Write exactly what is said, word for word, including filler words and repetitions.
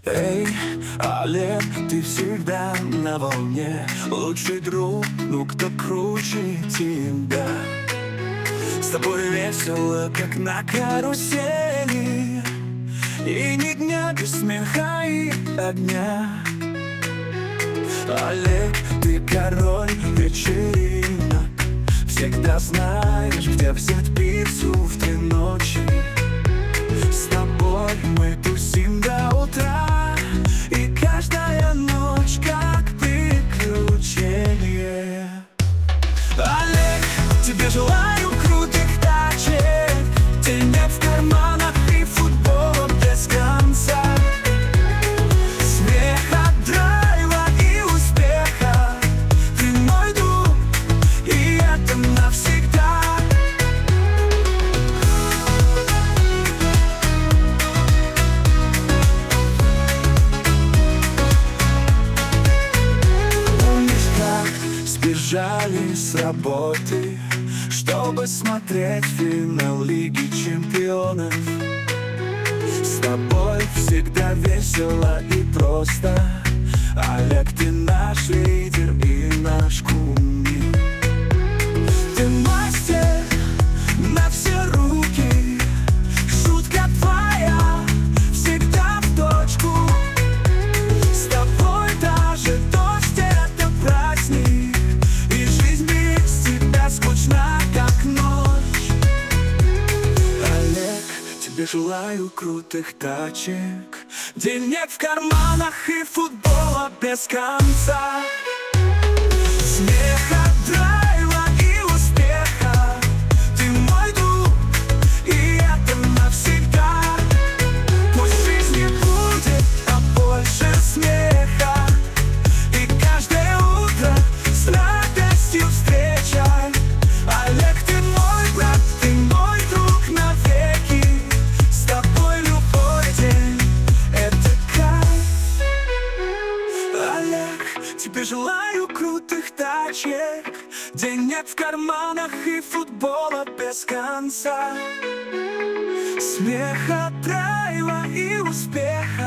Эй, Олег, ты всегда на волне. Лучший друг, ну кто круче тебя? С тобой весело, как на карусели, и ни дня без смеха и огня. Олег, ты король вечеринок, всегда знаешь, где взять пиццу в три ночи. С тобой мы тусим до утра, и каждая ночь как приключение. Олег, тебе желаю крутых тачек, денег в карманах и футбола без конца, смеха, драйва и успеха. Ты мой друг, и это навсегда. Помнишь, как сбежали с работы, чтобы смотреть финал Лиги Чемпионов? С тобой всегда весело и просто. Олег, ты наш лидер и наш кумир. Ты мастер на все руки, шутка твоя всегда в точку. С тобой даже дождь — это праздник, и жизнь без тебя скучна, как ночь. Олег, тебе желаю крутых тачек, денег в карманах и футбола без конца, смеха, драйва и успеха. Ты мой друг, и это навсегда. Пусть в жизни будет побольше смеха, и каждое утро с радостью встречай. Олег, ты мой брат, ты мой друг навеки. С тобой любой день — это кайф. Олег, тебе желаю крутых тачек, денег в карманах и футбола без конца, смеха, драйва и успеха.